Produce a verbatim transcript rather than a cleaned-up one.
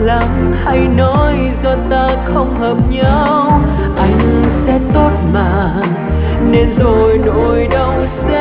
lắm, hãy nói do ta không hợp nhau. Anh sẽ tốt mà, nên rồi nỗi đau sẽ